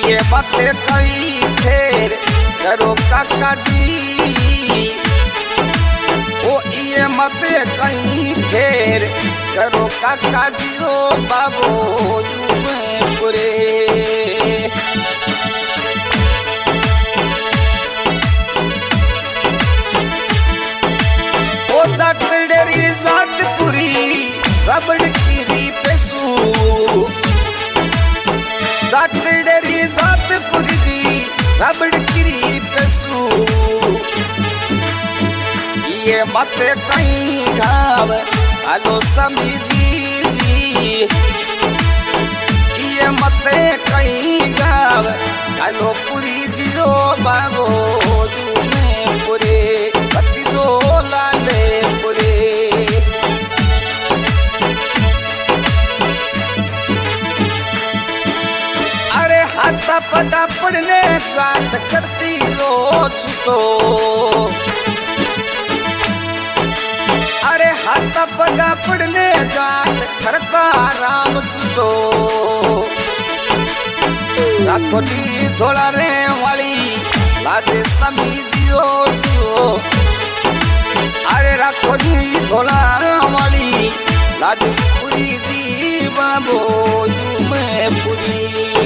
ये मत कई फेर करो काका जी, ओ ये मत कई फेर करो काका जी ओ बाबू पूरे। ओ जाटडेरी जातपुरी रबड़ की पेसू, जाटडेरी जातपुरी जी रबड़ की पेसू, ये मत कहीं घाव आलो समझी जी, ये मत कहीं घाव आलो पुरी जी ओ बाबो तुम्हें पूरे पति दो लाले पूरे। अरे हाथा पदा पड़ने साथ करती रो छूटो, अरे हाथा पदा पड़ने जात खरका राम छूटो, राखोटी धोला रे वाली लाजे समी जियो जियो, अरे राखोटी धोला वाली लाजे पूरी जी बाबो तुम्हें पूरी।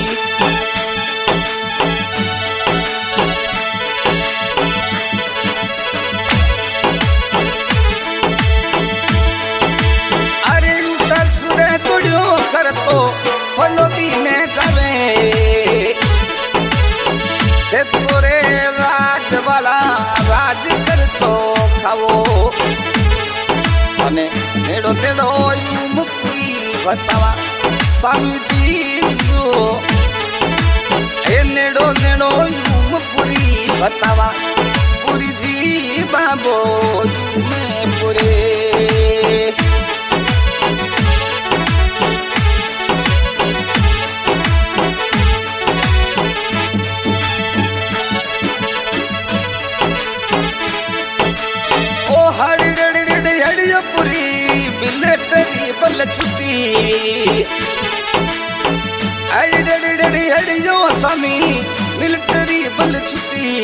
तो फलो दीने जावे ते तोरे राज वाला राज कर तो खाओ, अने नेड़ो तेड़ो यूं पूरी बतावा स्वामी जी जियो, ए नेड़ो नेड़ो यूं पूरी बतावा पूरी जी बाबो तुम्हें पूरे। पूरी बिलेटरी बल छुट्टी हड़ियो स्वामी मिलिटरी बल छुट्टी,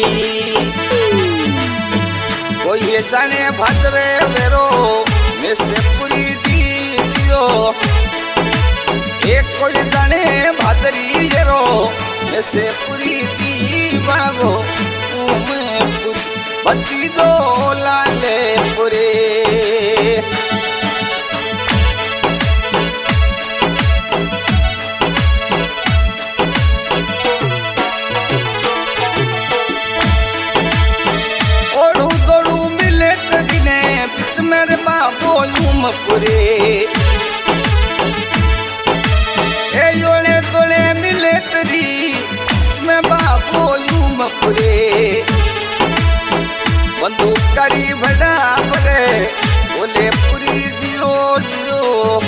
कोई ये जाने भाद्रे वेरो में से पूरी जी जियो, एक कोई जाने भादरी जेरो में से पूरी जी बाबो तुम्हें पूरी बत्ती दो लाले पूरे। ओड़ू दौड़ू मिले दिने बिच मेरे बाबो यूम पूरे, ए योले तोले मिले तरी में बाबो यूम पूरे, बंदूक करी बड़ा बड़े बोले पूरी जियो जियो,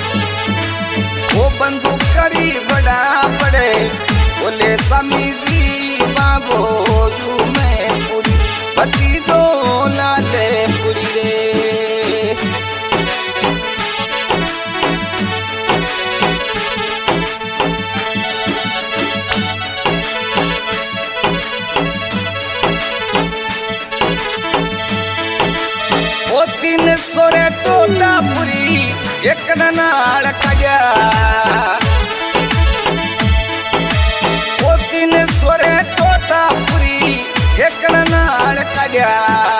वो बंदूक करी बड़ा बड़े बोले स्वामी जी बाबो तुम्हें पूरी पति दो लाले पूरी रे। तीन सोरे टोटा पूरी एक नाल कजा, ओ तीन सोरे टोटा पूरी एक नाल कजा,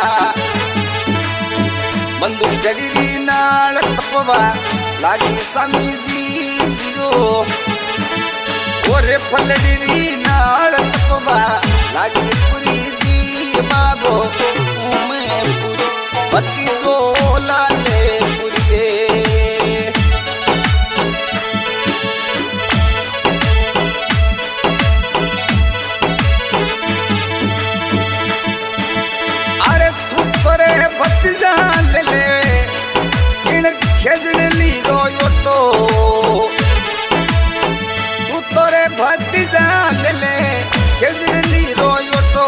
बंदूक जड़ी नाल तपवा लागी स्वामी जी जियो, ओरे फलड़ी नाल तपवा लागी पूरी जी बाबो तुम्हें पूरी पति दो लाले पूरी। अरे सुपरे भतीजा ले ले इन खेजड़ी लो योटो, तू तोरे भतीजा ले ले खेजड़ी लो योटो,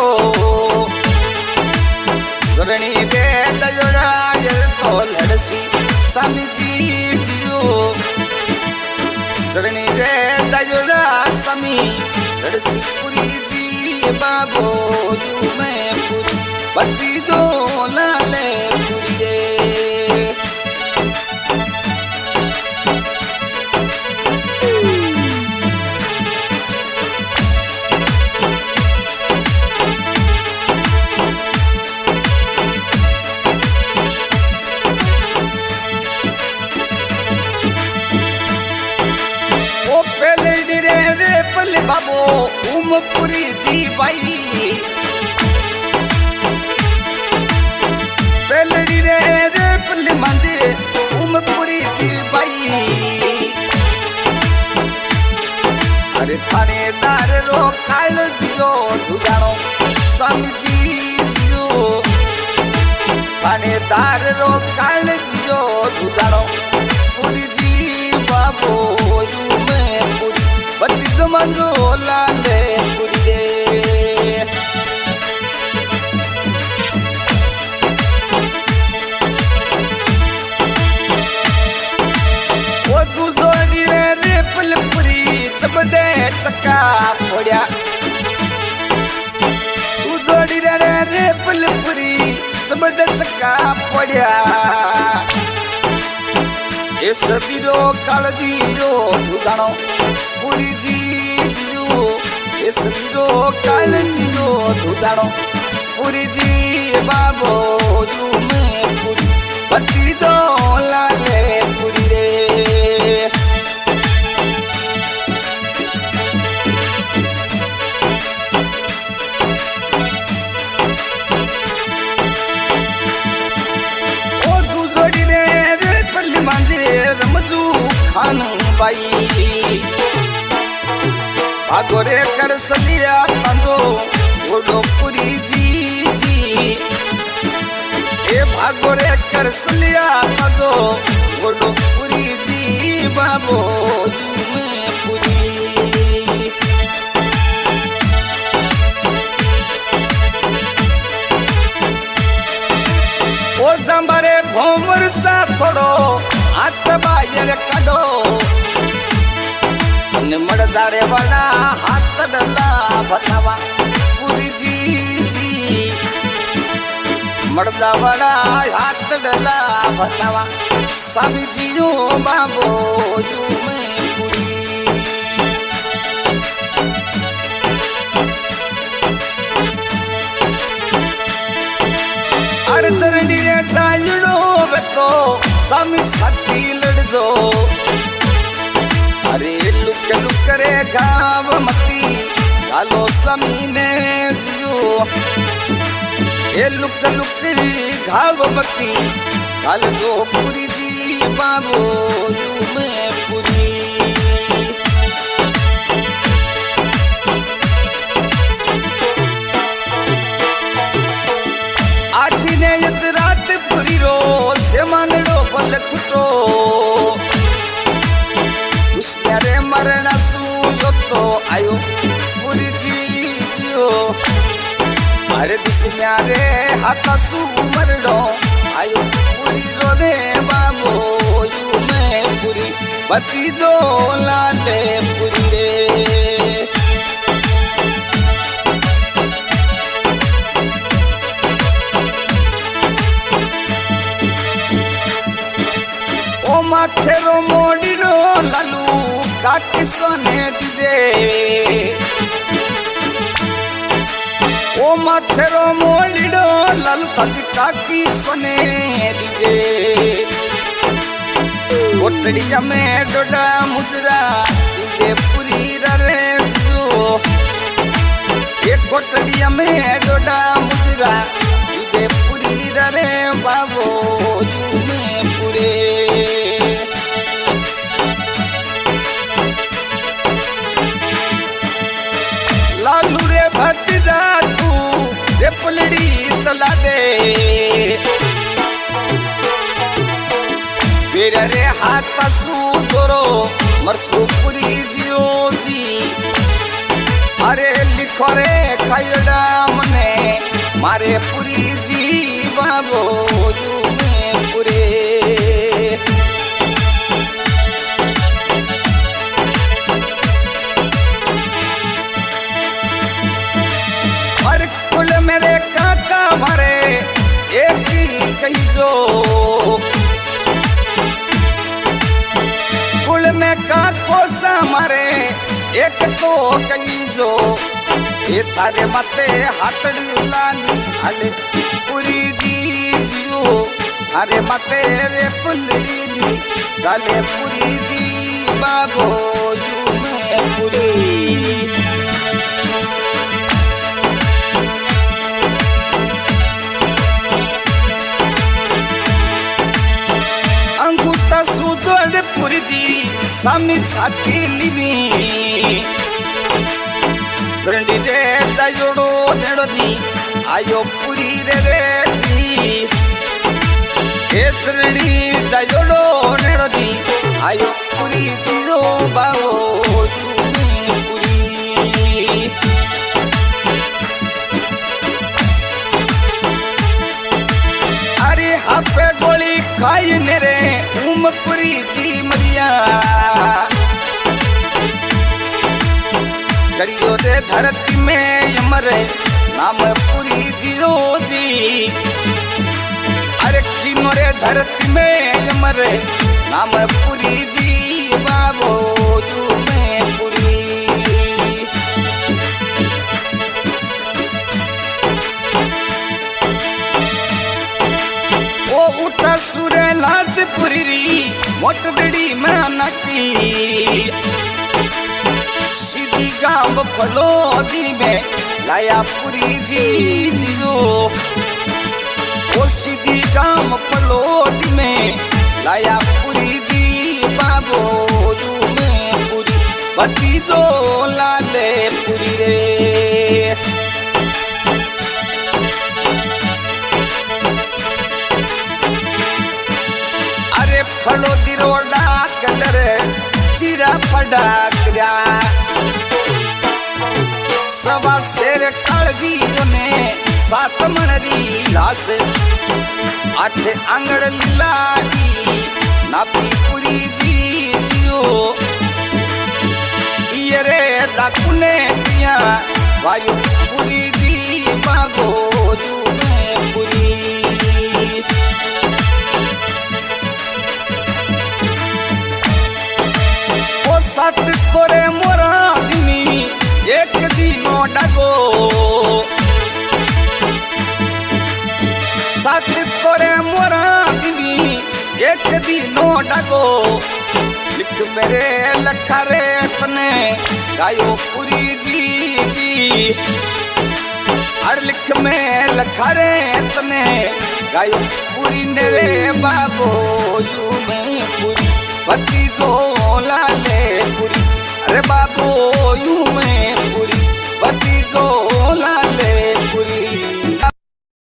सुरणी दे तजोड़ा ये तो लड़सी स्वामी जी जियो, सुरणी दे तजोड़ा स्वामी रड़सीपुरी जी बाबो में पुरी बत्ती जो लाले पुरी रे बाबो उमपुरी जी बाई पेलड़ी रे रे पल्ली मंजे उमपुरी जी बाई अरे थानेदार रो काल जियो दुजानो स्वामी जी जियो थानेदार रो काल जियो दुजानो पुरी जी बाबो में पुरी बत्ती जो मंजो लाले पुरी रे वो दूजोड़ी रे पलपुरी सब दे चक्का फोड़िया दूजोड़ी रे पलपुरी सब दे चक्का फोड़िया ये सबीरो कालजी रो दुजानो पुरी जी जियो ये सबीरो कालजी रो दुजानो पुरी जी बाबो में पुरी बत्ती जो लाले पुरी रे खान बाई भागोरे कर सलिया तंदो ओडो पुरी जी जी ए भागोरे कर सलिया तंदो ओडो पुरी जी बाबो में पुरी ओ जंबारे भोमर सा थोड़ो हाथ बाहर काढो मड़दारे वाला हाथ डला बतावा पुरी जी जी मड़दा वाला हाथ डला बतावा सभी जियो बाबो में पुरी अड़चरणी चालड़ो बेतो स्वामी छाती लड़जो अरे लुक लुक रे घाव मती गालो समीने जियो ए लुक लुक रे घाव मती गाल जो पुरी जी बाबो में पुरी आधी ने यद रात पुरी रो से मानड़ो बल कुटो रे मरण सू तो आयो पुरी जी जियो अरे दुश्मन रे हाथ सू मरणो आयो पुरी रो रे बाबो में पुरी बत्ती जो लाले पुरी रे ओ माथे रो मोड़ी रो लालू काकी सोने दीजे ओ माथेरो मोलिडो लालू ताजी काकी सोने दीजे कोटड़िया में डोडा मुजरा दीजे पूरी रे जियो ये कोटड़िया में डोडा मुजरा दीजे पूरी रे बाबो में पूरे लालू रे भतीजा तू रे पलड़ी चला दे मेरे रे हाथ सू दोरो मरसू पुरी जियो जी अरे लिखो रे खायड़ा मने मारे पुरी जी बाबो में पुरे एक तो कई जो ये थारे मते हाथड़ी लानी हाले पूरी जी जियो थारे मते रे कुंडली नी चाले पूरी जी बाबो यू में पूरी अंगूठा सुजोड़ पूरी जी सामी छाती लिनी सुरंडी रे जायोड़ो नेड़ो दी आयो पूरी रे जी ए सुरंडी जायोड़ो नेड़ो दी आयो पूरी जीरो बाबो तुम्हें पूरी अरे हापे गोली खाई ने रे पूरी जी मरिया करियो रे धरती में यमरे नाम पूरी जियो जी अरे किनो रे धरती में यमरे नाम पूरी जी बाबो तू में पूरी ओ उठा सुरे लाज पुरी मोट बड़ी में नकी सीधी गांव फलोदी में लाया पूरी जी जियो ओ सीधी गांव फलोदी में लाया पूरी जी बाबो तू में पूरी भतीजो लाले पूरी रे अरे फलोदी रोडा कदर चिरा फड़ा करा सवा शेर कालजी ने सात मनरी लाश आठ आंगड़ लागी नापी पूरी जी जियो ये रे दाकुने पिया वायु पूरी जी बाबो तू में पूरी ओ सात कोरे मोरा दिनी एक दिनो डगो सात कोरे मोरा दिनी एक दिनो डगो लिख मेरे लखरे तने गायो पूरी जी जी हर लिख में लखरे तने गायो पूरी नेरे बाबो यू में पूरी पति जो लाले पूरी अरे बाबो यू में पूरी पति जो